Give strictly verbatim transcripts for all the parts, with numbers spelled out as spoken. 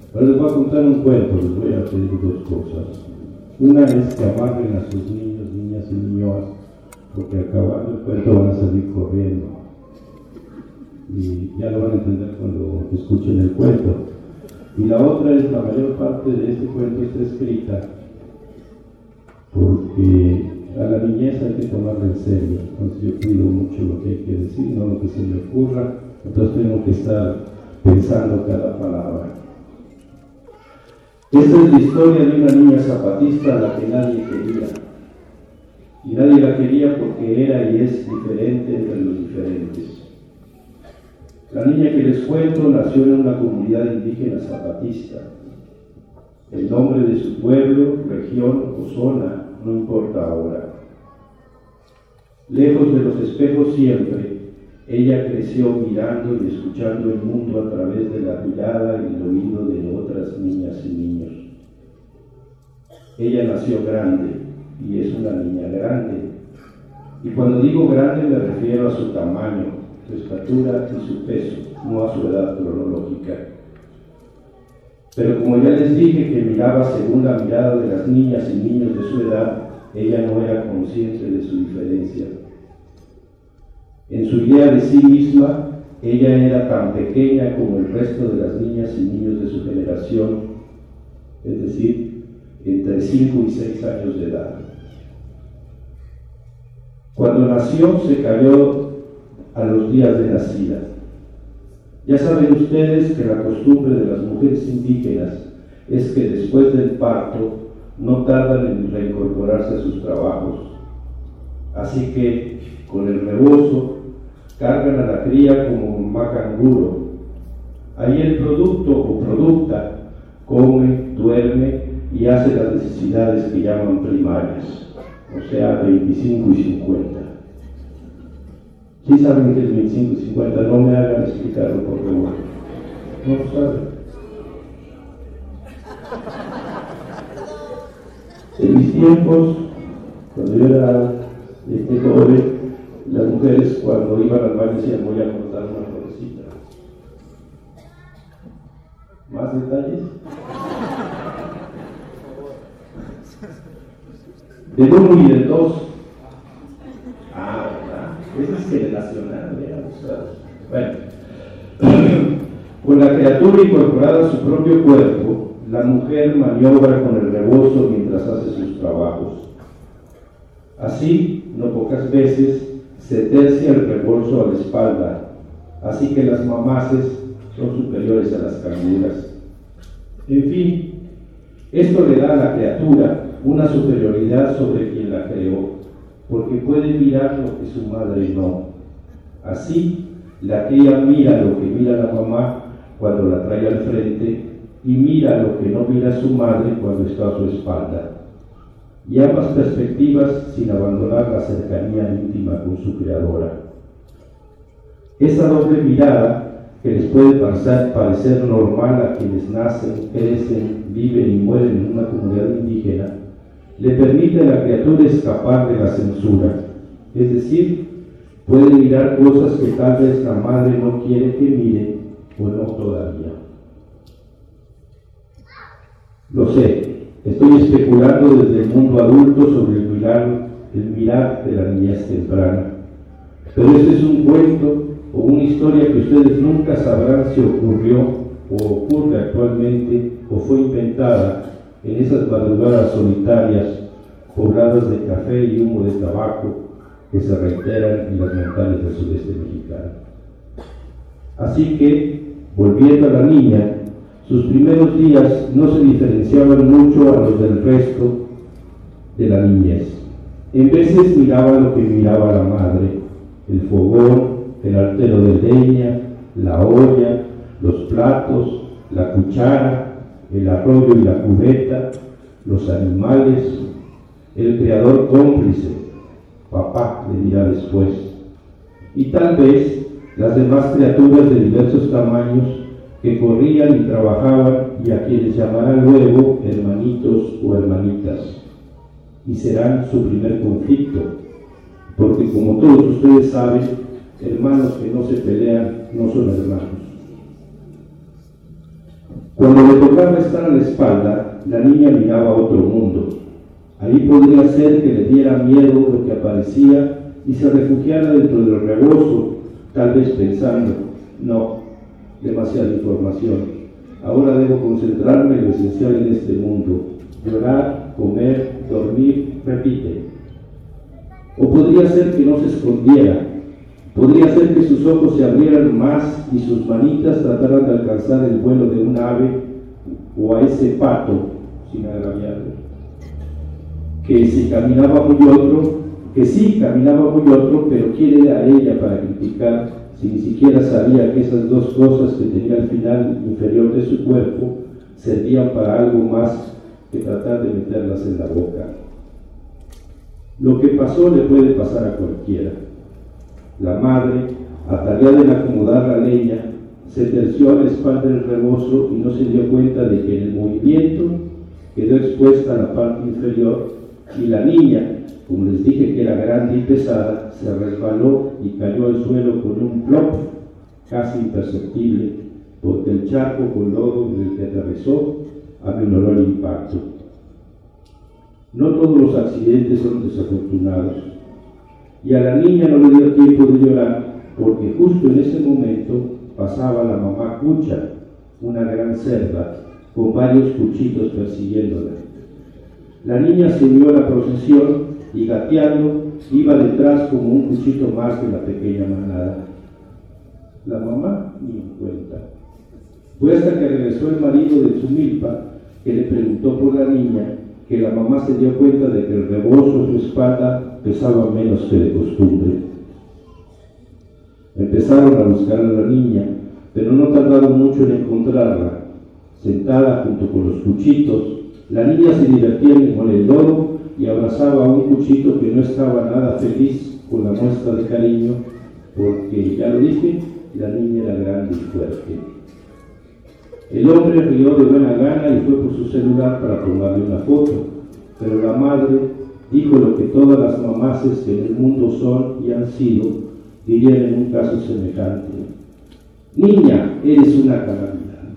Ahora les voy a contar un cuento, les voy a pedir dos cosas. Una es que amarren a sus niños, niñas y niños, porque acabando el cuento van a salir corriendo. Y ya lo van a entender cuando escuchen el cuento. Y la otra es, la mayor parte de este cuento está escrita porque a la niñez hay que tomarla en serio. Entonces yo cuido mucho lo que hay que decir, no lo que se me ocurra. Entonces tengo que estar pensando cada palabra. Esta es la historia de una niña zapatista a la que nadie quería. Y nadie la quería porque era y es diferente entre los diferentes. La niña que les cuento nació en una comunidad indígena zapatista. El nombre de su pueblo, región o zona no importa ahora. Lejos de los espejos siempre, ella creció mirando y escuchando el mundo a través de la mirada y el oído de otras niñas y niños. Ella nació grande y es una niña grande. Y cuando digo grande me refiero a su tamaño, su estatura y su peso, no a su edad cronológica. Pero como ya les dije que miraba según la mirada de las niñas y niños de su edad, ella no era consciente de su diferencia. En su idea de sí misma, ella era tan pequeña como el resto de las niñas y niños de su generación, es decir, entre cinco y seis años de edad. Cuando nació, se cayó a los días de nacida. Ya saben ustedes que la costumbre de las mujeres indígenas es que después del parto no tardan en reincorporarse a sus trabajos. Así que, con el rebozo, cargan a la cría como mamá canguro. Ahí el producto o producta come, duerme y hace las necesidades que llaman primarias, o sea, veinticinco y cincuenta. ¿Sí saben qué es veinticinco y cincuenta? No me hagan explicarlo, por favor. No lo saben. En mis tiempos, cuando yo era este joven, las mujeres cuando iban al baño decían: voy a cortar una florecita. ¿Más detalles? Del uno y del dos. Ah, ¿verdad? Eso es generacional, vean ustedes. Bueno, con la criatura incorporada a su propio cuerpo, la mujer maniobra con el rebozo mientras hace sus trabajos. Así, no pocas veces, se tercia el rebolso a la espalda, así que las mamaces son superiores a las canguras. En fin, esto le da a la criatura una superioridad sobre quien la creó, porque puede mirar lo que su madre no. Así, la cría mira lo que mira la mamá cuando la trae al frente y mira lo que no mira su madre cuando está a su espalda. Y ambas perspectivas sin abandonar la cercanía íntima con su creadora. Esa doble mirada, que les puede parecer, parecer normal a quienes nacen, crecen, viven y mueren en una comunidad indígena, le permite a la criatura escapar de la censura, es decir, puede mirar cosas que tal vez la madre no quiere que mire o no todavía. Lo sé, estoy especulando desde el mundo adulto sobre el mirar, el mirar de la niñez temprana, pero este es un cuento o una historia que ustedes nunca sabrán si ocurrió o ocurre actualmente o fue inventada en esas madrugadas solitarias pobladas de café y humo de tabaco que se reiteran en las montañas del sudeste mexicano. Así que, volviendo a la niña, sus primeros días no se diferenciaban mucho a los del resto de la niñez. En veces miraba lo que miraba la madre: el fogón, el artero de leña, la olla, los platos, la cuchara, el arroyo y la cubeta, los animales, el creador cómplice, papá le dirá después, y tal vez las demás criaturas de diversos tamaños que corrían y trabajaban y a quienes llamarán luego hermanitos o hermanitas, y serán su primer conflicto, porque como todos ustedes saben, hermanos que no se pelean no son hermanos. Cuando le tocaba estar a la espalda, la niña miraba a otro mundo. Ahí podría ser que le diera miedo lo que aparecía y se refugiara dentro del rebozo, tal vez pensando, no, demasiada información. Ahora debo concentrarme en lo esencial en este mundo. Llorar, comer, dormir, repite. O podría ser que no se escondiera. Podría ser que sus ojos se abrieran más y sus manitas trataran de alcanzar el vuelo de un ave o a ese pato, sin agraviarlo. Que si caminaba muy otro, que sí caminaba muy otro, pero quiere a ella para criticar, si ni siquiera sabía que esas dos cosas que tenía al final inferior de su cuerpo servían para algo más que tratar de meterlas en la boca. Lo que pasó le puede pasar a cualquiera. La madre, atareada en acomodar la leña, se terció a la espalda del rebozo y no se dio cuenta de que en el movimiento quedó expuesta la parte inferior y la niña, como les dije que era grande y pesada, se resbaló y cayó al suelo con un plop casi imperceptible, porque el charco con lodo en el que atravesó aminoró el impacto. No todos los accidentes son desafortunados, y a la niña no le dio tiempo de llorar, porque justo en ese momento pasaba la mamá Cucha, una gran cerda, con varios cuchitos persiguiéndola. La niña se unió a la procesión y gateando iba detrás como un cuchito más de la pequeña manada. La mamá ni en cuenta. Fue hasta que regresó el marido de Tzumilpa que le preguntó por la niña, que la mamá se dio cuenta de que el rebozo de su espalda pesaba menos que de costumbre. Empezaron a buscar a la niña, pero no tardaron mucho en encontrarla. Sentada junto con los cuchitos, la niña se divertía con el lodo y abrazaba a un cuchito que no estaba nada feliz con la muestra de cariño, porque, ya lo dije, la niña era grande y fuerte. El hombre rió de buena gana y fue por su celular para tomarle una foto, pero la madre dijo lo que todas las mamases que en el mundo son y han sido dirían en un caso semejante: niña, eres una calamidad.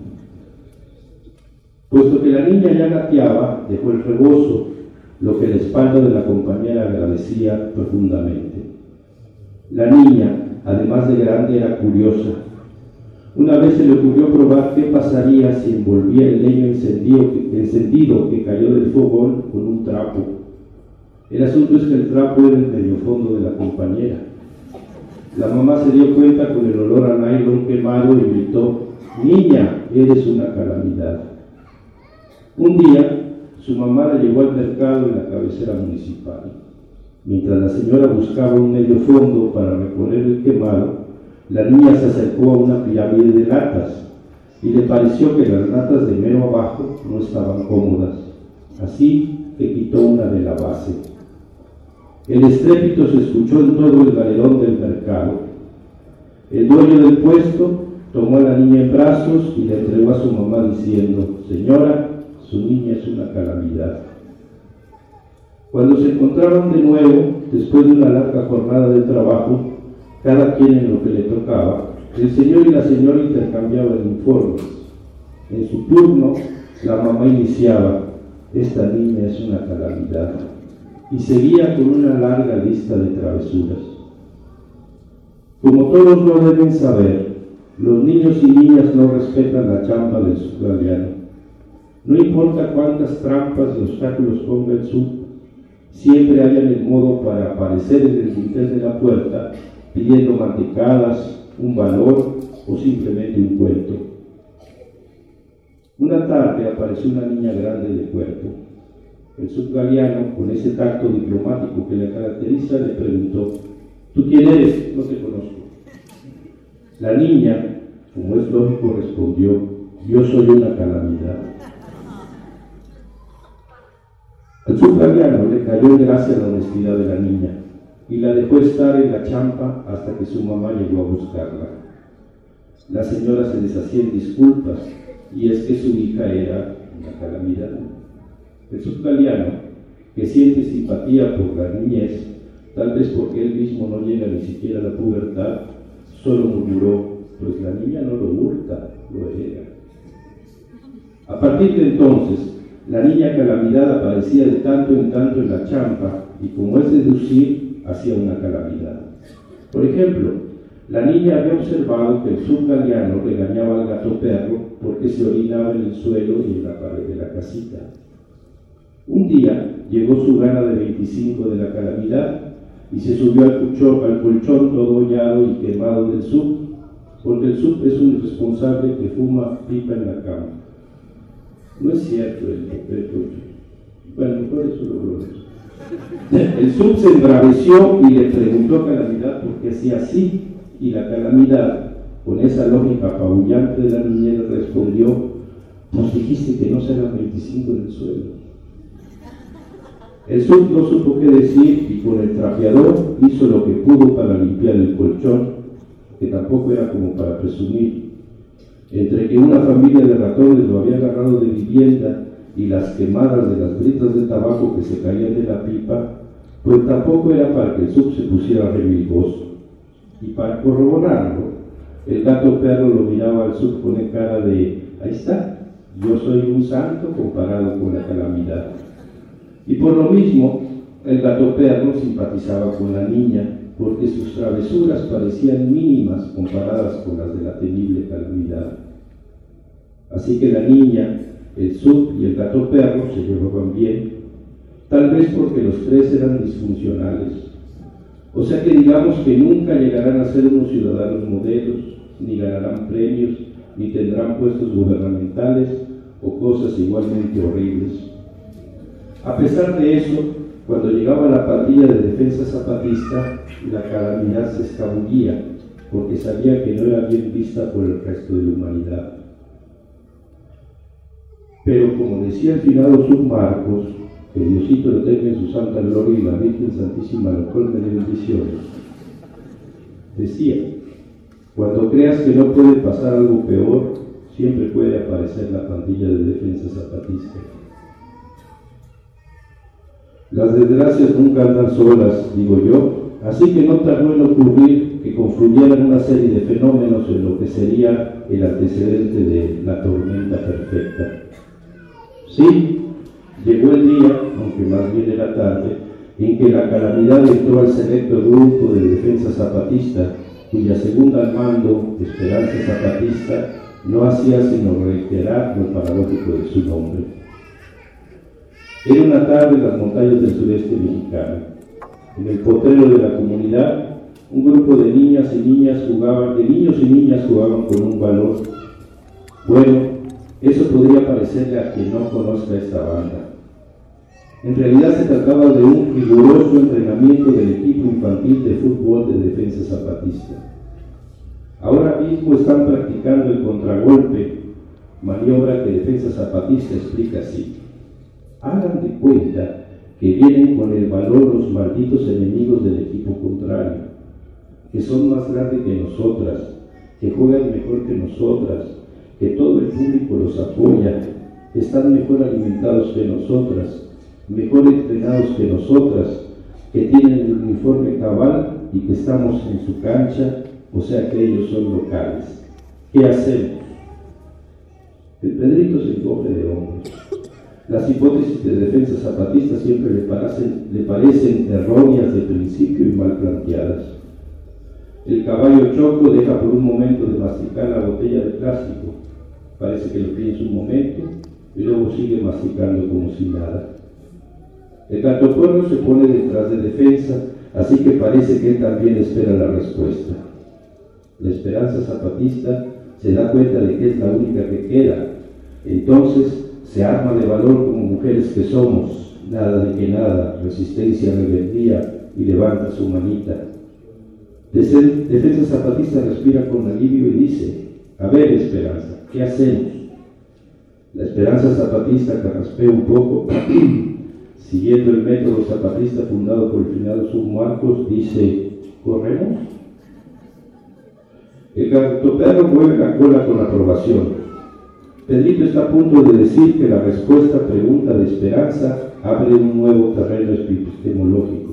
Puesto que la niña ya gateaba, dejó el rebozo, lo que la espalda de la compañera agradecía profundamente. La niña, además de grande, era curiosa. Una vez se le ocurrió probar qué pasaría si envolvía el leño encendido que, encendido que cayó del fogón con un trapo. El asunto es que el trapo era el medio fondo de la compañera. La mamá se dio cuenta con el olor a nylon quemado y gritó: niña, eres una calamidad. Un día, su mamá la llevó al mercado en la cabecera municipal. Mientras la señora buscaba un medio fondo para reponer el quemado, la niña se acercó a una pirámide de latas y le pareció que las latas de mero abajo no estaban cómodas. Así que quitó una de la base. El estrépito se escuchó en todo el galerón del mercado. El dueño del puesto tomó a la niña en brazos y la entregó a su mamá diciendo: señora, su niña es una calamidad. Cuando se encontraron de nuevo, después de una larga jornada de trabajo, cada quien en lo que le tocaba, el señor y la señora intercambiaban informes. En su turno, la mamá iniciaba: esta niña es una calamidad, y seguía con una larga lista de travesuras. Como todos lo deben saber, los niños y niñas no respetan la chamba del subguardiano. No importa cuántas trampas y obstáculos ponga el sub, siempre hayan el modo para aparecer en el dintel de la puerta pidiendo mantecadas, un valor o simplemente un cuento. Una tarde apareció una niña grande de cuerpo. El subgaliano, con ese tacto diplomático que le caracteriza, le preguntó: ¿tú quién eres? No te conozco. La niña, como es lógico, respondió: yo soy una calamidad. Al subgaliano le cayó en gracia la honestidad de la niña y la dejó estar en la champa hasta que su mamá llegó a buscarla. La señora se deshacía en disculpas, y es que su hija era una calamidad. El subgaliano, que siente simpatía por la niñez, tal vez porque él mismo no llega ni siquiera a la pubertad, solo murmuró: pues la niña no lo hurta, lo hereda. A partir de entonces, la niña Calamidad aparecía de tanto en tanto en la champa y como es deducir, hacía una calamidad. Por ejemplo, la niña había observado que el subgaliano regañaba al gato perro porque se orinaba en el suelo y en la pared de la casita. Un día llegó su gana de veinticinco de la Calamidad y se subió al, cucho, al colchón todo hollado y quemado del sub, porque el sub es un irresponsable que fuma pipa en la cama. No es cierto el secreto. Bueno, mejor eso lo logró. El sub se embraveció y le preguntó a Calamidad por qué hacía así, y la Calamidad, con esa lógica apabullante de la niñera, respondió: pues dijiste que no se hagan veinticinco en el suelo. El sub no supo qué decir y con el trapeador hizo lo que pudo para limpiar el colchón, que tampoco era como para presumir. Entre que una familia de ratones lo había agarrado de vivienda y las quemadas de las britas de tabaco que se caían de la pipa, pues tampoco era para que el sub se pusiera remilgoso. Y para corroborarlo, el gato perro lo miraba al sub con cara de: ahí está, yo soy un santo comparado con la Calamidad. Y por lo mismo, el gato perro simpatizaba con la niña, porque sus travesuras parecían mínimas comparadas con las de la temible Calamidad. Así que la niña, el sub y el gato perro se llevaban bien, tal vez porque los tres eran disfuncionales. O sea que digamos que nunca llegarán a ser unos ciudadanos modelos, ni ganarán premios, ni tendrán puestos gubernamentales o cosas igualmente horribles. A pesar de eso, cuando llegaba la pandilla de Defensa Zapatista, la Calamidad se escabullía, porque sabía que no era bien vista por el resto de la humanidad. Pero como decía el finado Sub Marcos, que Diosito lo tenga en su santa gloria y la Virgen Santísima lo colme de bendiciones, decía: cuando creas que no puede pasar algo peor, siempre puede aparecer la pandilla de Defensa Zapatista. Las desgracias nunca andan solas, digo yo, así que no tardó en ocurrir que confluyeran una serie de fenómenos en lo que sería el antecedente de la tormenta perfecta. Sí, llegó el día, aunque más bien era tarde, en que la Calamidad entró al selecto grupo de Defensa Zapatista, cuya segunda al mando, Esperanza Zapatista, no hacía sino reiterar lo paradójico de su nombre. Era una tarde en las montañas del sureste mexicano. En el potrero de la comunidad, un grupo de niñas y niñas jugaban, de niños y niñas jugaban con un balón. Bueno, eso podría parecerle a quien no conozca esta banda. En realidad se trataba de un riguroso entrenamiento del equipo infantil de fútbol de Defensa Zapatista. Ahora mismo están practicando el contragolpe, maniobra que Defensa Zapatista explica así: hagan de cuenta que vienen con el balón los malditos enemigos del equipo contrario, que son más grandes que nosotras, que juegan mejor que nosotras, que todo el público los apoya, que están mejor alimentados que nosotras, mejor entrenados que nosotras, que tienen el uniforme cabal y que estamos en su cancha, o sea que ellos son locales. ¿Qué hacemos? El Pedrito se encoge de hombros. Las hipótesis de Defensa Zapatista siempre le parecen, le parecen erróneas de principio y mal planteadas. El caballo Choco deja por un momento de masticar la botella de plástico, parece que lo piensa un momento y luego sigue masticando como si nada. El gato pueblo se pone detrás de Defensa, así que parece que él también espera la respuesta. La Esperanza Zapatista se da cuenta de que es la única que queda, entonces se arma de valor como mujeres que somos, nada de que nada, resistencia, rebeldía, y levanta su manita. Defensa Zapatista respira con alivio y dice: a ver, Esperanza, ¿qué hacemos? La Esperanza Zapatista carraspea un poco, siguiendo el método zapatista fundado por el finado Sub Marcos, dice: ¿corremos? El gato perro mueve la cola con aprobación. Pedrito está a punto de decir que la respuesta a pregunta de Esperanza abre un nuevo terreno epistemológico.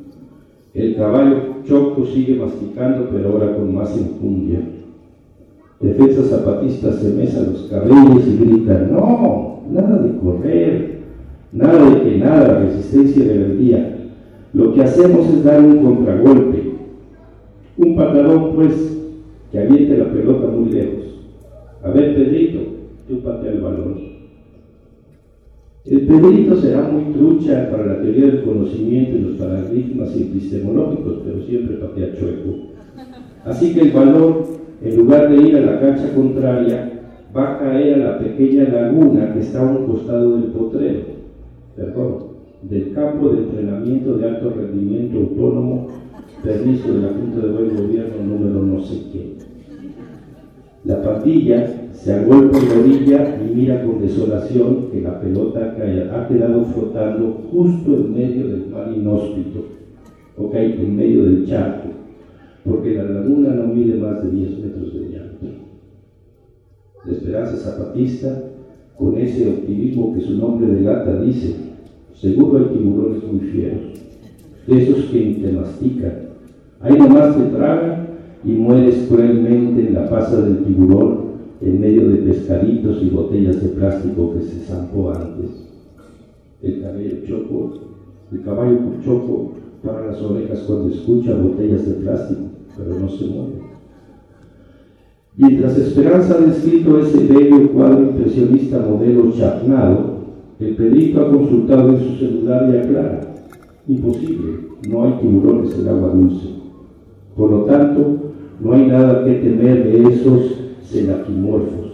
El caballo Choco sigue masticando, pero ahora con más enjundia. Defensa Zapatista se mesa los cabellos y grita: no, nada de correr, nada de que nada, resistencia y rebeldía. Lo que hacemos es dar un contragolpe, un patadón, pues, que aviente la pelota muy lejos. A ver, Pedrito, tú patea el balón. El Pedrito será muy trucha para la teoría del conocimiento y los paradigmas epistemológicos, pero siempre patea chueco. Así que el balón, en lugar de ir a la cancha contraria, va a caer a la pequeña laguna que está a un costado del potrero, perdón, del campo de entrenamiento de alto rendimiento autónomo, permiso de la Junta de Buen Gobierno número no sé qué. La pandilla se agolpa en la orilla y mira con desolación que la pelota ha quedado flotando justo en medio del mar inhóspito, ok, en medio del charco, porque la laguna no mide más de diez metros de diámetro. La Esperanza Zapatista, con ese optimismo que su nombre delata, dice: seguro hay tiburones muy fieros, de esos que ni te mastican, ahí nomás te tragan y mueres cruelmente en la pasa del tiburón, en medio de pescaditos y botellas de plástico que se zampó antes. El caballo choco, el caballo choco para las orejas cuando escucha botellas de plástico, pero no se mueve. Mientras Esperanza ha descrito ese bello cuadro impresionista modelo charnado, el Pedrito ha consultado en su celular y aclara: imposible, no hay tiburones en agua dulce. Por lo tanto, no hay nada que temer de esos celaquimorfos.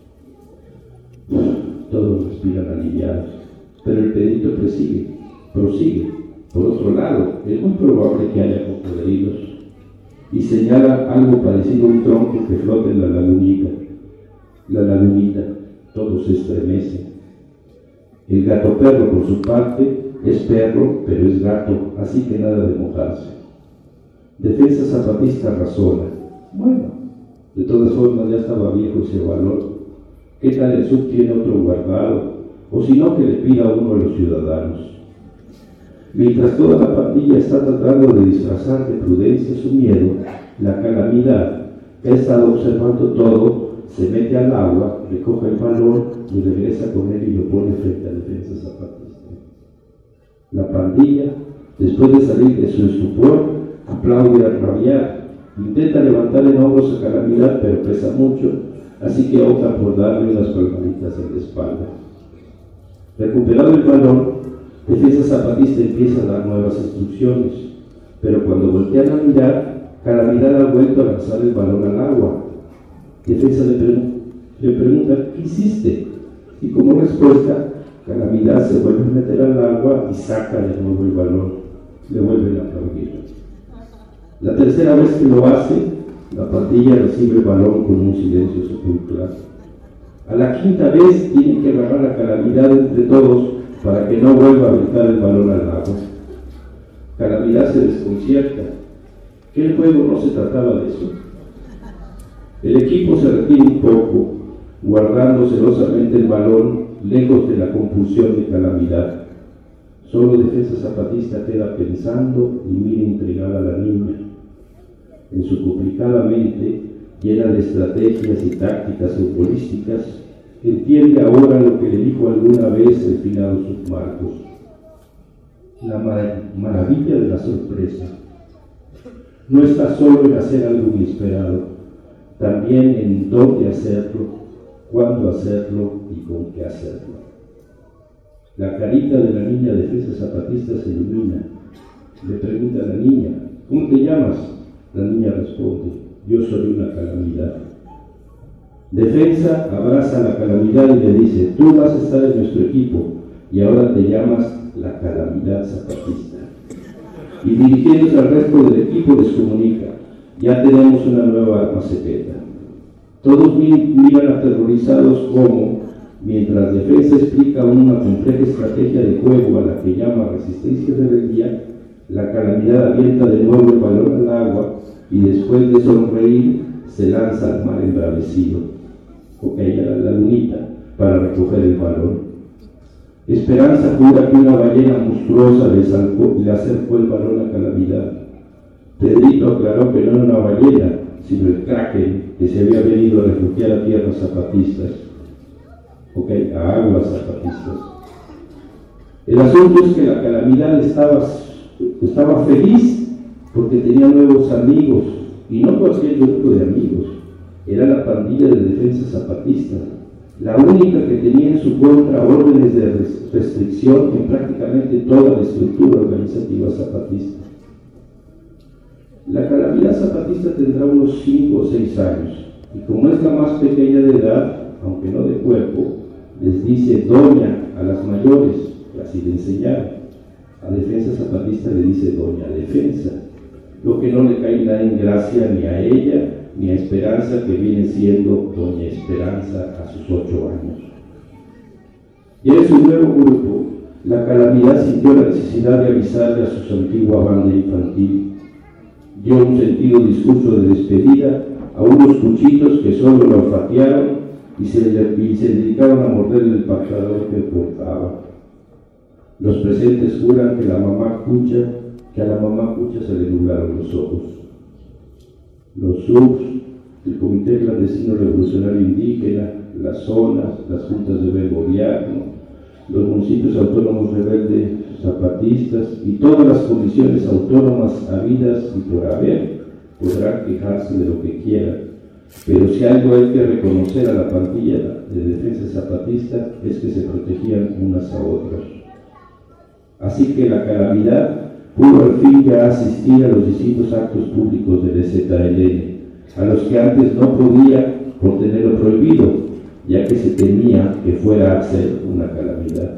Todos respiran aliviados, pero el Pedrito prosigue, prosigue. Por otro lado, es muy probable que haya cocodrilos, y señala algo parecido a un tronco que flota en la lagunita. La lagunita, todo se estremece. El gato perro, por su parte, es perro, pero es gato, así que nada de mojarse. Defensa Zapatista razona: bueno, de todas formas ya estaba viejo ese valor. ¿Qué tal el sub tiene otro guardado? O si no, que le pida a uno a los ciudadanos. Mientras toda la pandilla está tratando de disfrazar de prudencia su miedo, la calamidad, que ha estado observando todo, se mete al agua, recoge el balón y regresa con él y lo pone frente a Defensa Zapatista. La pandilla, después de salir de su estupor, aplaude al rabiar, intenta levantar en hombros a Calamidad, pero pesa mucho, así que opta por darle unas palmaditas en la espalda. Recuperado el balón, Defensa Zapatista empieza a dar nuevas instrucciones, pero cuando voltean a mirar, Calamidad ha vuelto a lanzar el balón al agua. Defensa le, pre le pregunta: ¿qué hiciste? Y como respuesta, Calamidad se vuelve a meter al agua y saca de nuevo el balón. Le vuelven a aplaudir. La tercera vez que lo hace, la pandilla recibe el balón con un silencio sepulcral. A la quinta vez tienen que agarrar la Calamidad entre todos para que no vuelva a aventar el balón al agua. Calamidad se desconcierta. ¿Que el juego no se trataba de eso? El equipo se retira un poco, guardando celosamente el balón lejos de la compulsión de Calamidad. Solo Defensa Zapatista queda pensando y mira intrigada a la niña. En su complicada mente, llena de estrategias y tácticas futbolísticas, entiende ahora lo que le dijo alguna vez el finado Submarcos: la mar maravilla de la sorpresa. No está solo en hacer algo inesperado, también en dónde hacerlo, cuándo hacerlo y con qué hacerlo. La carita de la niña Defensa Zapatista se ilumina. Le pregunta a la niña: ¿cómo te llamas? La niña responde: yo soy una Calamidad. Defensa abraza a la Calamidad y le dice: tú vas a estar en nuestro equipo y ahora te llamas la Calamidad Zapatista. Y dirigiéndose al resto del equipo les comunica: ya tenemos una nueva arma secreta. Todos miran aterrorizados cómo, mientras Defensa explica una compleja estrategia de juego a la que llama resistencia y rebeldía, la Calamidad avienta de nuevo el balón al agua y después de sonreír se lanza al mar embravecido, ok, a la lagunita, para recoger el balón. Esperanza jura que una ballena monstruosa le, salcó, le acercó el balón a Calamidad. Pedrito aclaró que no era una ballena, sino el Kraken que se había venido a refugiar a tierras zapatistas, ok, a aguas zapatistas. El asunto es que la Calamidad estaba, estaba feliz porque tenía nuevos amigos, y no cualquier grupo de amigos, era la pandilla de defensa zapatista, la única que tenía en su contra órdenes de restricción en prácticamente toda la estructura organizativa zapatista. La Calamidad zapatista tendrá unos cinco o seis años, y como es la más pequeña de edad, aunque no de cuerpo, les dice doña a las mayores, así le enseñaron. A Defensa Zapatista le dice doña Defensa, lo que no le cae nada en gracia ni a ella, ni a Esperanza, que viene siendo doña Esperanza a sus ocho años. Y en su nuevo grupo, la Calamidad sintió la necesidad de avisarle a su antigua banda infantil. Dio un sentido discurso de despedida a unos cuchitos que solo lo olfatearon y se, y se dedicaron a morder el pantalón que portaba. Los presentes juran que la mamá Cucha, que a la mamá Cucha se le nublaron los ojos. Los subs, el Comité Clandestino Revolucionario Indígena, las zonas, las juntas de gobierno, los municipios autónomos rebeldes zapatistas y todas las comisiones autónomas habidas y por haber podrán quejarse de lo que quieran, pero si algo hay que reconocer a la pandilla de defensa zapatista es que se protegían unas a otras. Así que la Calamidad pudo al fin ya asistir a los distintos actos públicos del E Z L N, a los que antes no podía por tenerlo prohibido, ya que se temía que fuera a ser una calamidad.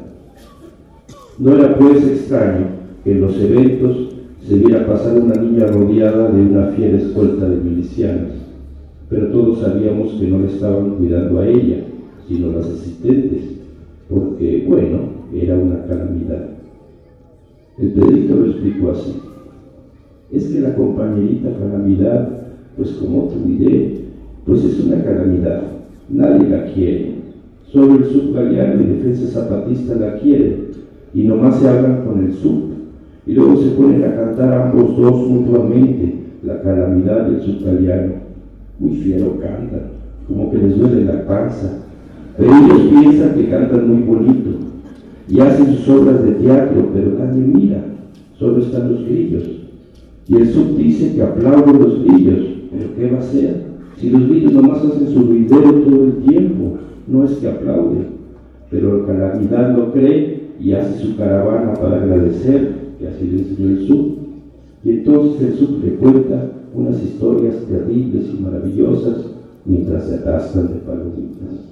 No era pues extraño que en los eventos se viera pasar una niña rodeada de una fiera escolta de milicianos, pero todos sabíamos que no le estaban cuidando a ella, sino las asistentes, porque, bueno, era una calamidad. El Pedrito lo explicó así: es que la compañerita Calamidad, pues como te diré, pues es una calamidad, nadie la quiere, solo el subgaleano y Defensa Zapatista la quiere, y nomás se hablan con el sub, y luego se ponen a cantar ambos dos mutuamente, la Calamidad y el subgaleano. Muy fiero cantan, como que les duele la panza, pero ellos piensan que cantan muy bonito, y hacen sus obras de teatro, pero nadie mira, solo están los grillos. Y el sub dice que aplauden los grillos, pero ¿qué va a hacer? Si los grillos nomás hacen su ruidero todo el tiempo, no es que aplauden. Pero la Calamidad lo cree y hace su caravana para agradecer, que así le enseñó el sub. Y entonces el sub le cuenta unas historias terribles y maravillosas mientras se atascan de palomitas.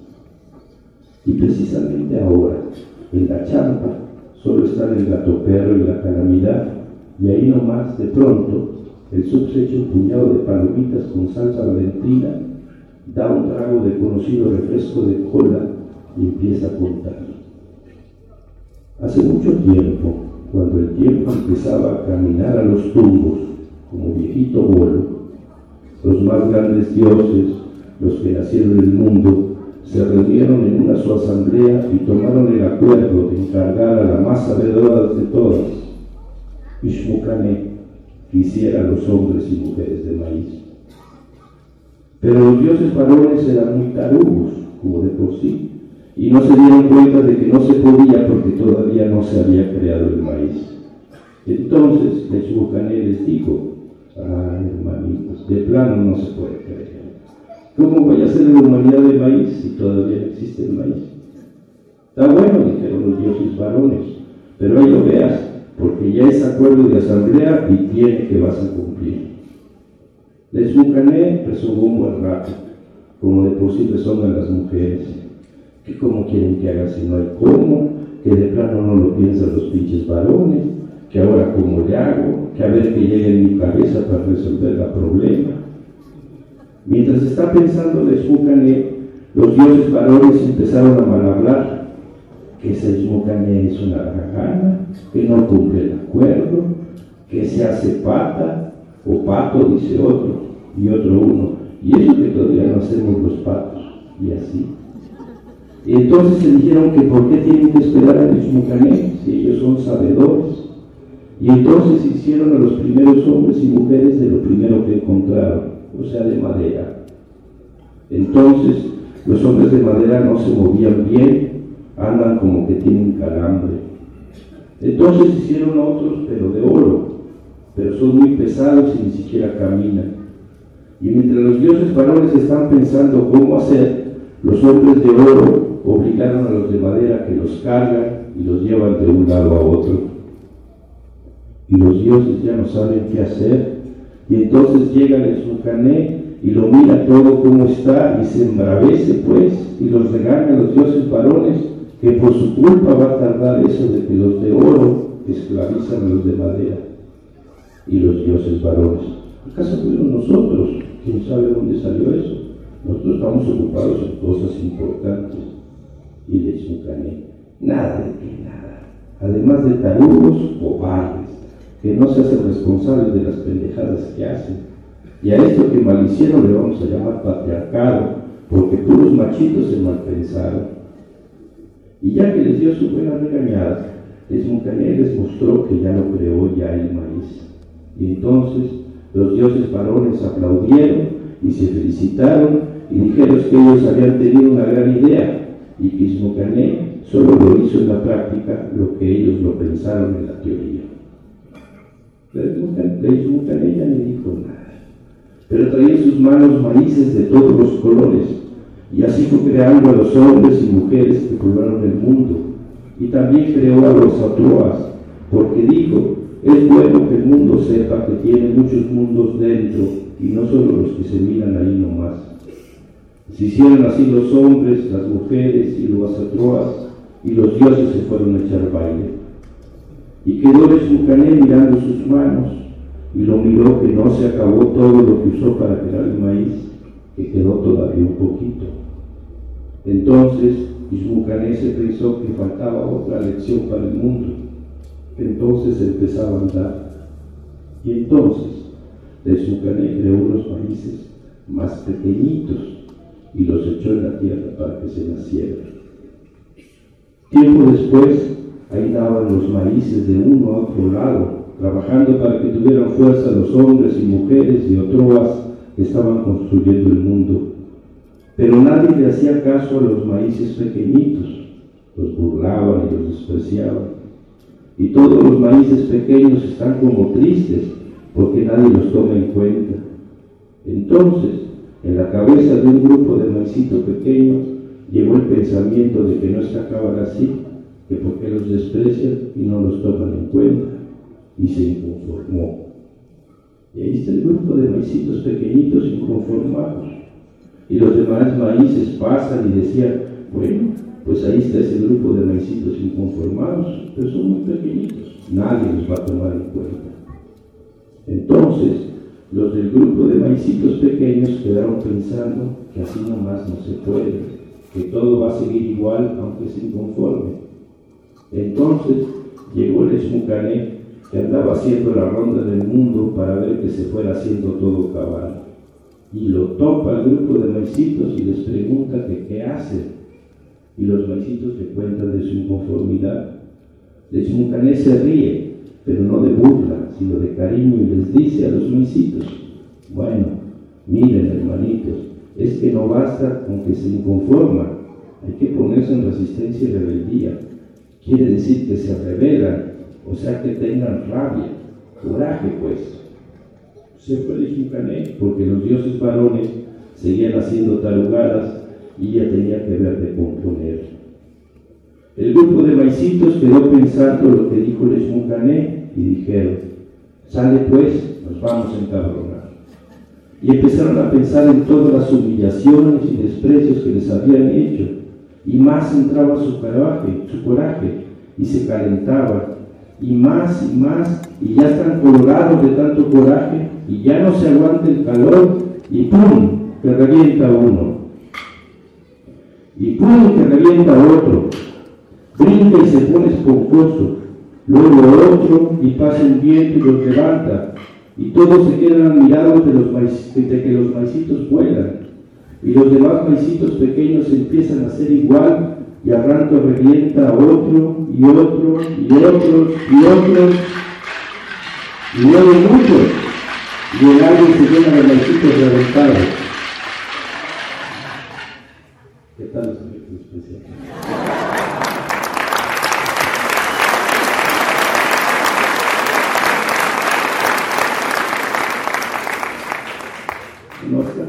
Y precisamente ahora, en la champa, solo están el Gato Perro y la Calamidad, y ahí nomás, de pronto, el sub se echa un puñado de palomitas con salsa valentina, da un trago de conocido refresco de cola y empieza a contar. Hace mucho tiempo, cuando el tiempo empezaba a caminar a los tumbos, como viejito bolo, los más grandes dioses, los que nacieron en el mundo, se reunieron en una su asamblea y tomaron el acuerdo de encargar a la más sabedora de todas, Ishmucané, que hiciera a los hombres y mujeres de maíz. Pero los dioses varones eran muy tarugos, como de por sí, y no se dieron cuenta de que no se podía porque todavía no se había creado el maíz. Entonces Ishmucané les dijo: ay, hermanitos, de plano no se puede creer. ¿Cómo voy a hacer la humanidad de maíz si todavía no existe el maíz? Está bueno, dijeron los dioses varones, pero ahí lo veas, porque ya es acuerdo de asamblea y tiene que vas a cumplir. Ishmucané rezongó un buen rato, como de por sí rezongan las mujeres, que cómo quieren que haga si no hay cómo, que de plano no lo piensan los pinches varones, que ahora cómo le hago, que a ver que llegue en mi cabeza para resolver el problema. Mientras está pensando Ishmucané, los dioses varones empezaron a mal hablar, que ese Ishmucané es una ragana, que no cumple el acuerdo, que se hace pata, o pato, dice otro, y otro uno, y eso que todavía no hacemos los patos, y así. Y entonces se dijeron que por qué tienen que esperar a Ishmucané, si ellos son sabedores, y entonces hicieron a los primeros hombres y mujeres de lo primero que encontraron, o sea, de madera. Entonces, los hombres de madera no se movían bien, andan como que tienen calambre. Entonces hicieron otros, pero de oro, pero son muy pesados y ni siquiera caminan. Y mientras los dioses varones están pensando cómo hacer, los hombres de oro obligaron a los de madera que los cargan y los llevan de un lado a otro. Y los dioses ya no saben qué hacer, y entonces llega el Esmucané y lo mira todo como está y se embravece pues y los regaña a los dioses varones que por su culpa va a tardar eso de que los de oro esclavizan a los de madera. Y los dioses varones, ¿acaso fuimos nosotros? ¿Quién sabe dónde salió eso? Nosotros estamos ocupados en cosas importantes. Y el Esmucané, nada de que nada, además de tarugos cobardes, que no se hacen responsables de las pendejadas que hacen. Y a esto que malhicieron le vamos a llamar patriarcado, porque puros machitos se malpensaron. Y ya que les dio su buena regañada, Esmucané les mostró que ya no creó ya el maíz. Y entonces los dioses varones aplaudieron y se felicitaron y dijeron que ellos habían tenido una gran idea y que Esmucané solo lo hizo en la práctica lo que ellos lo pensaron en la teoría. La Esmucané ya no dijo nada, pero traía en sus manos maíces de todos los colores, y así fue creando a los hombres y mujeres que poblaron el mundo, y también creó a los Atroas, porque dijo, es bueno que el mundo sepa que tiene muchos mundos dentro, y no solo los que se miran ahí nomás. Se hicieron así los hombres, las mujeres y los Atroas, y los dioses se fueron a echar baile. Y quedó Esmucané mirando sus manos, y lo miró que no se acabó todo lo que usó para crear el maíz, que quedó todavía un poquito. Entonces Esmucané se pensó que faltaba otra lección para el mundo. Entonces empezaba a andar. Y entonces Esmucané creó unos maíces más pequeñitos y los echó en la tierra para que se nacieran. Tiempo después, ahí daban los maíces de uno a otro lado, trabajando para que tuvieran fuerza los hombres y mujeres y Otroas que estaban construyendo el mundo. Pero nadie le hacía caso a los maíces pequeñitos, los burlaban y los despreciaban. Y todos los maíces pequeños están como tristes porque nadie los toma en cuenta. Entonces, en la cabeza de un grupo de maicitos pequeños llegó el pensamiento de que no se acaban así, que porque los desprecian y no los toman en cuenta, y se inconformó. Y ahí está el grupo de maicitos pequeñitos inconformados. Y los demás maíces pasan y decían, bueno, pues ahí está ese grupo de maicitos inconformados, pero son muy pequeñitos, nadie los va a tomar en cuenta. Entonces, los del grupo de maicitos pequeños quedaron pensando que así nomás no se puede, que todo va a seguir igual aunque se inconforme. Entonces llegó el Esmucané, que andaba haciendo la ronda del mundo para ver que se fuera haciendo todo cabal. Y lo topa al grupo de maicitos y les pregunta que qué hacen. Y los maicitos le cuentan de su inconformidad. El Esmucané se ríe, pero no de burla, sino de cariño, y les dice a los maicitos, bueno, miren hermanitos, es que no basta con que se inconforman, hay que ponerse en resistencia y rebeldía. Quiere decir que se rebelan, o sea que tengan rabia, coraje pues. Se fue el Esmucané porque los dioses varones seguían haciendo tarugadas y ella tenía que ver de componer. El grupo de maicitos quedó pensando lo que dijo el Esmucané y dijeron, sale pues, nos vamos a encabronar. Y empezaron a pensar en todas las humillaciones y desprecios que les habían hecho, y más entraba su coraje, su coraje, y se calentaban, y más y más, y ya están colorados de tanto coraje, y ya no se aguanta el calor, y ¡pum!, que revienta uno, y ¡pum!, que revienta otro, brinca y se pone esponjoso, luego otro, y pasa un viento y los levanta, y todos se quedan admirados de, los maic- de que los maicitos vuelan, y los demás maicitos pequeños empiezan a hacer igual, y al rato revienta a otro, y otro, y otros, y otros, y luego muchos, y el aire se llena de maicitos reventados. ¿Qué tal los efectos especiales? ¿Un Oscar?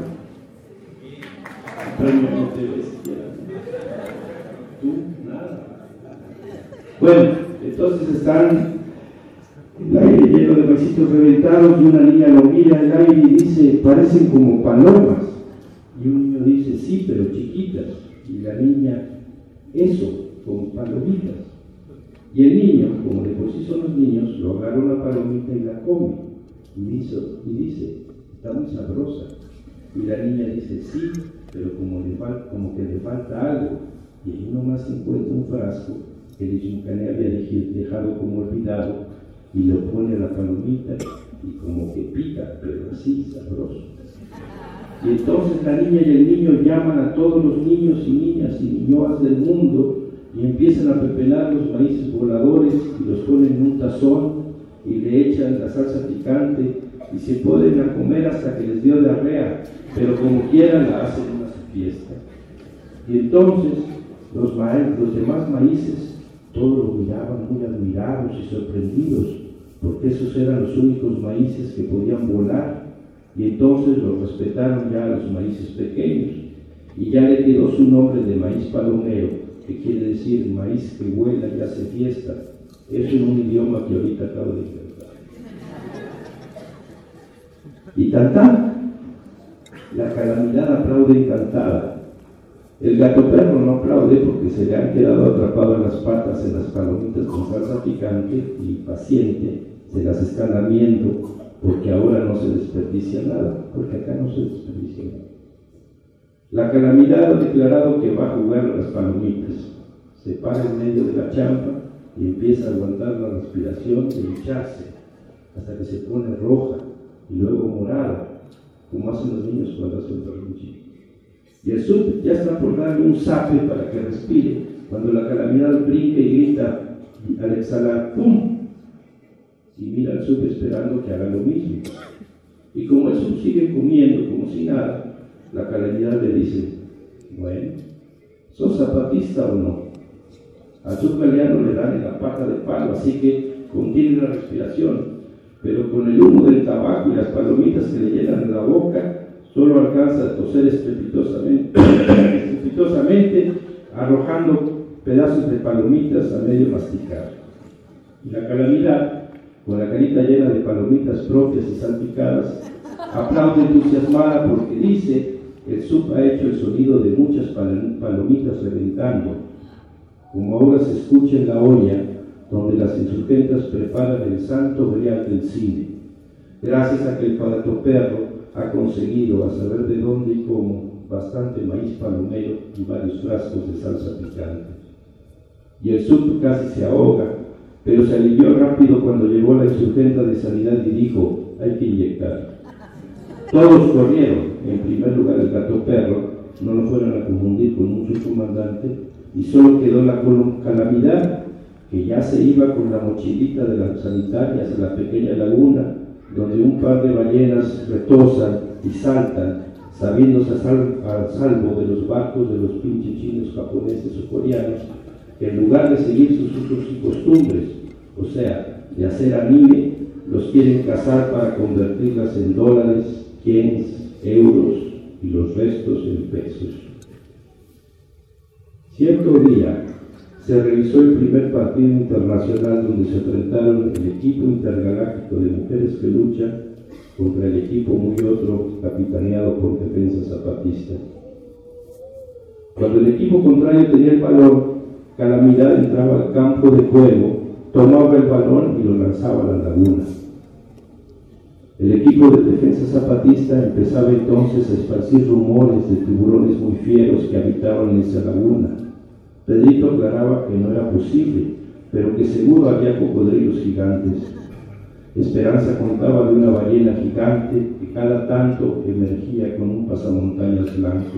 ¿Un premio no te ves siquiera? ¿Tú? Nada. Bueno, entonces están el aire lleno de maicitos reventados y una niña lo mira al aire y dice, parecen como palomas. Y un niño dice, sí, pero chiquitas. Y la niña, eso, como palomitas. Y el niño, como de por sí son los niños, lo agarra una palomita y la come. Y dice, y dice está muy sabrosa. Y la niña dice, sí, pero como, le fal- como que le falta algo. Y ahí nomás encuentra un frasco que el Yuncane había dejado como olvidado y lo pone a la palomita y como que pica, pero así, sabroso. Y entonces la niña y el niño llaman a todos los niños y niñas y niñoas del mundo y empiezan a pepenar los maíces voladores y los ponen en un tazón y le echan la salsa picante y se ponen a comer hasta que les dio diarrea, pero como quieran la hacen una fiesta. Y entonces los, ma- los demás maíces todos lo miraban muy admirados y sorprendidos, porque esos eran los únicos maíces que podían volar, y entonces los respetaron ya a los maíces pequeños, y ya le quedó su nombre de maíz palomero, que quiere decir maíz que vuela y hace fiesta. Eso en un idioma que ahorita acabo de inventar. Y tantán, la calamidad aplaude encantada. El gato perro no aplaude porque se le han quedado atrapadas las patas en las palomitas con salsa picante y paciente se las está lamiendo porque ahora no se desperdicia nada, porque acá no se desperdicia nada. La calamidad ha declarado que va a jugar a las palomitas. Se para en medio de la champa y empieza a aguantar la respiración y hincharse hasta que se pone roja y luego morada, como hacen los niños cuando hacen berrinche. Y el sub ya está por darle un zape para que respire, cuando la calamidad brinca y grita al exhalar, ¡pum! Y mira al sub esperando que haga lo mismo. Y como el sub sigue comiendo como si nada, la calamidad le dice, bueno, ¿sos zapatista o no? Al sub galeano le dan en la pata de palo, así que contiene la respiración, pero con el humo del tabaco y las palomitas que le llenan la boca, solo alcanza a toser estrepitosamente, estrepitosamente, arrojando pedazos de palomitas a medio masticar. Y la calamidad, con la carita llena de palomitas propias y salpicadas, aplaude entusiasmada porque dice que el sub ha hecho el sonido de muchas palomitas reventando, como ahora se escucha en la olla donde las insurgentas preparan el santo grial del cine, gracias a que el gato perro ha conseguido, a saber de dónde y cómo, bastante maíz palomero y varios frascos de salsa picante. Y el sub casi se ahoga, pero se alivió rápido cuando llegó la insurgenta de sanidad y dijo, hay que inyectar. Todos corrieron, en primer lugar el gato perro, no lo fueron a confundir con un subcomandante, y solo quedó la calamidad, que ya se iba con la mochilita de las sanitarias a la pequeña laguna, donde un par de ballenas retosan y saltan, sabiéndose a, sal, a salvo de los barcos de los pinches chinos, japoneses o coreanos, que en lugar de seguir sus usos y costumbres, o sea, de hacer anime, los quieren cazar para convertirlas en dólares, yenes, euros y los restos en pesos. Cierto día se realizó el primer partido internacional donde se enfrentaron el equipo intergaláctico de mujeres que luchan contra el equipo muy otro capitaneado por Defensa Zapatista. Cuando el equipo contrario tenía el balón, Calamidad entraba al campo de juego, tomaba el balón y lo lanzaba a la laguna. El equipo de Defensa Zapatista empezaba entonces a esparcir rumores de tiburones muy fieros que habitaban en esa laguna. Pedrito aclaraba que no era posible, pero que seguro había cocodrilos gigantes. Esperanza contaba de una ballena gigante que cada tanto emergía con un pasamontañas blanco.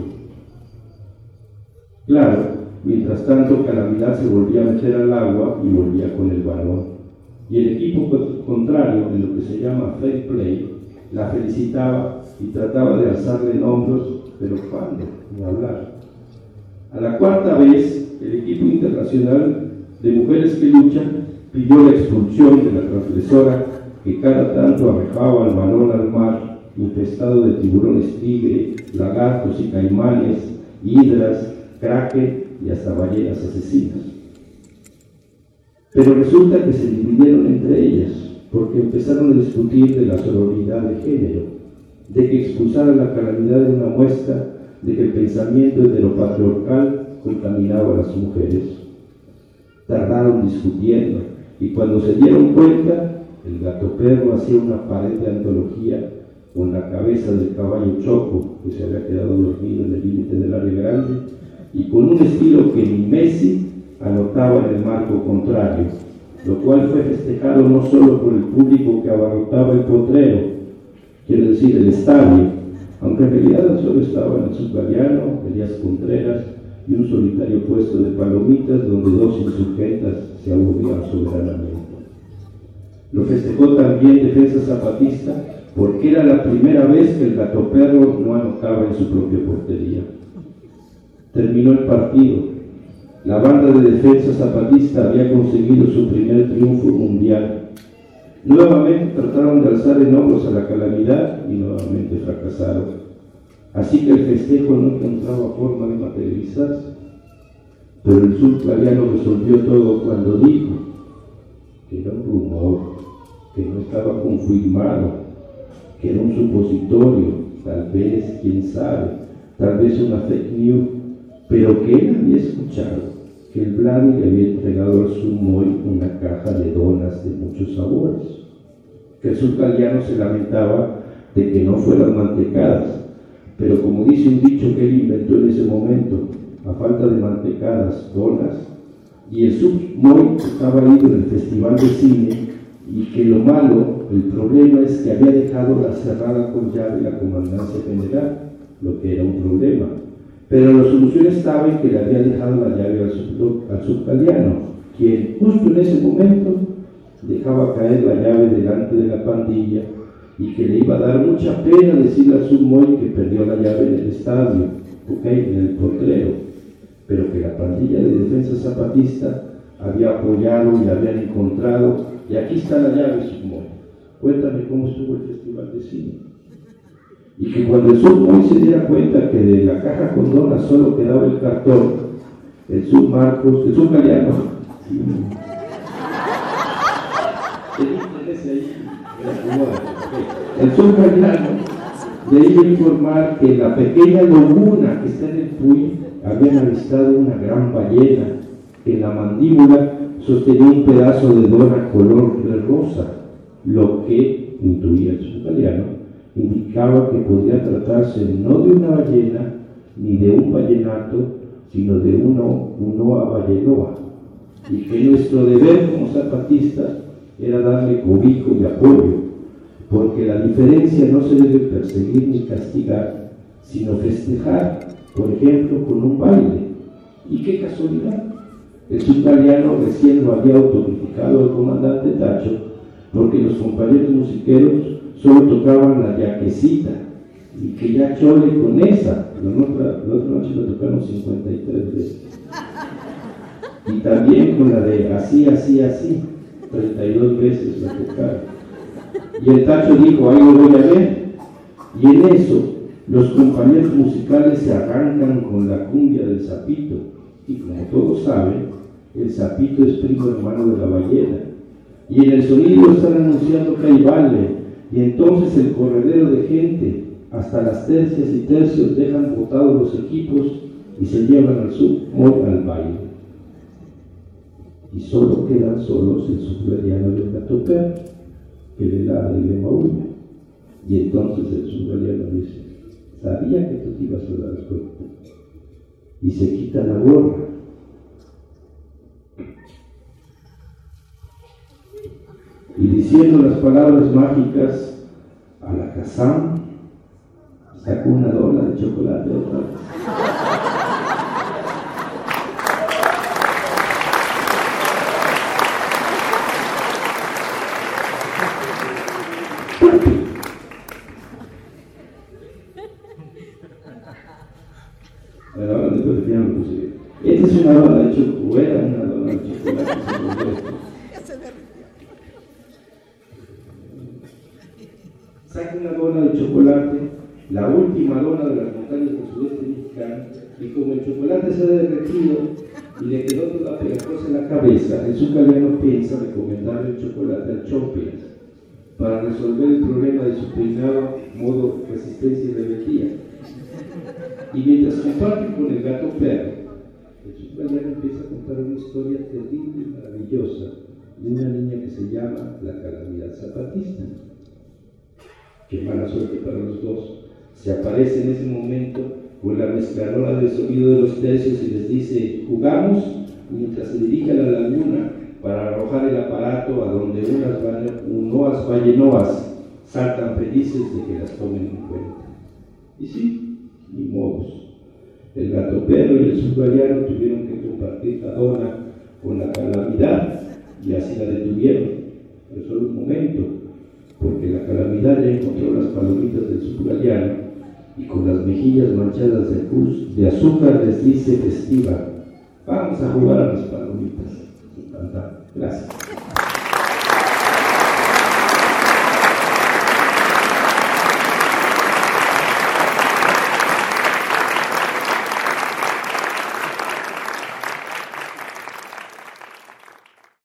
Claro, mientras tanto Calamidad se volvía a meter al agua y volvía con el balón. Y el equipo contrario, en lo que se llama fair play, la felicitaba y trataba de alzarle en hombros, pero ¿cuándo? Ni hablar. A la cuarta vez, el equipo internacional de Mujeres que Luchan pidió la expulsión de la transgresora que cada tanto arrojaba al balón al mar, infestado de tiburones tigre, lagartos y caimanes, hidras, kraken y hasta ballenas asesinas. Pero resulta que se dividieron entre ellas, porque empezaron a discutir de la sororidad de género, de que expulsaran la calamidad de una muestra de que el pensamiento heteropatriarcal contaminaba a las mujeres. Tardaron discutiendo, y cuando se dieron cuenta, el gato perro hacía una pared de antología con la cabeza del caballo Choco, que se había quedado dormido en el límite del área grande, y con un estilo que ni Messi anotaba en el marco contrario, lo cual fue festejado no solo por el público que abarrotaba el potrero, quiero decir el estadio, aunque en realidad solo estaban el subgaleano, Elías Contreras y un solitario puesto de palomitas donde dos insurgentas se aburrían soberanamente. Lo festejó también Defensa Zapatista porque era la primera vez que el gato perro no anotaba en su propia portería. Terminó el partido. La banda de Defensa Zapatista había conseguido su primer triunfo mundial. Nuevamente trataron de alzar en hombros a la calamidad y nuevamente fracasaron. Así que el festejo no encontraba forma de materializarse. Pero el surclariano resolvió todo cuando dijo que era un rumor, que no estaba confirmado, que era un supositorio, tal vez, quién sabe, tal vez una fake news, pero que él había escuchado que el Vladi le había entregado al Sumoy una caja de donas de muchos sabores, que el surcaliano se lamentaba de que no fueran mantecadas, pero como dice un dicho que él inventó en ese momento, a falta de mantecadas, donas, y el Sumoy estaba ido en el festival de cine, y que lo malo, el problema es que había dejado la cerrada con llave la comandancia general, lo que era un problema. Pero la solución estaba en que le había dejado la llave al, sub, al subcaliano, quien justo en ese momento dejaba caer la llave delante de la pandilla y que le iba a dar mucha pena decirle al Submoy que perdió la llave en el estadio, okay, en el portero, pero que la pandilla de Defensa Zapatista había apoyado y la habían encontrado, y aquí está la llave, Submoy. Cuéntame cómo estuvo el festival de cine. Y que cuando el Submoy se diera cuenta que de la caja con donas solo quedaba el cartón, el Submarcos, el Subgaleano, el Subgaleano le iba a informar que en la pequeña laguna que está en el Puy habían avistado una gran ballena que en la mandíbula sostenía un pedazo de dona color de rosa, lo que, intuía el Subgaleano, indicaba que podría tratarse no de una ballena ni de un ballenato, sino de uno, unoa ballenoa, y que nuestro deber como zapatistas era darle cobijo y apoyo, porque la diferencia no se debe perseguir ni castigar, sino festejar, por ejemplo, con un baile. Y qué casualidad, el subgaleano recién lo había autocriticado al comandante Tacho, porque los compañeros musiqueros solo tocaban la yaquecita, y que ya chole con esa. La otra, la otra noche lo tocaron cincuenta y tres veces. Y también con la de así, así, así, treinta y dos veces la tocaron. Y el Tacho dijo, ahí lo voy a ver. Y en eso, los compañeros musicales se arrancan con la cumbia del sapito. Y como todos saben, el sapito es primo hermano de la ballena. Y en el sonido están anunciando que hay baile. Y entonces el corredero de gente, hasta las tercias y tercios, dejan botados los equipos y se llevan al Submoy al baile. Y solo quedan solos el subgaleano y el gato perro, que le ladra y le maulla. Y entonces el subgaleano dice, sabía que tú te ibas a dar cuenta. Y se quita la gorra. Y diciendo las palabras mágicas, Alakazam, sacó una dona de chocolate otra vez. Saca una dona de chocolate, la última dona de las montañas del sudeste mexicano, y como el chocolate se ha derretido y le quedó toda pegajosa en la cabeza, el zucariano piensa recomendarle el chocolate al Chompiras para resolver el problema de su peinado modo resistencia y rebeldía. Y mientras comparten con el gato perro, el zucariano empieza a contar una historia terrible y maravillosa de una niña que se llama la Calamidad Zapatista. Qué mala suerte para los dos. Se aparece en ese momento con la mezcladora del sonido de los tercios y les dice: jugamos, mientras se dirige a la laguna para arrojar el aparato a donde unas unoas vallenoas saltan felices de que las tomen en cuenta. Y sí, ni modos. El gato perro y el zucariano tuvieron que compartir la dona con la Calamidad y así la detuvieron, pero solo un momento, porque la Calamidad ya encontró las palomitas del zucariano y con las mejillas manchadas de, cruz, de azúcar les dice festiva: vamos a jugar a las palomitas. Gracias.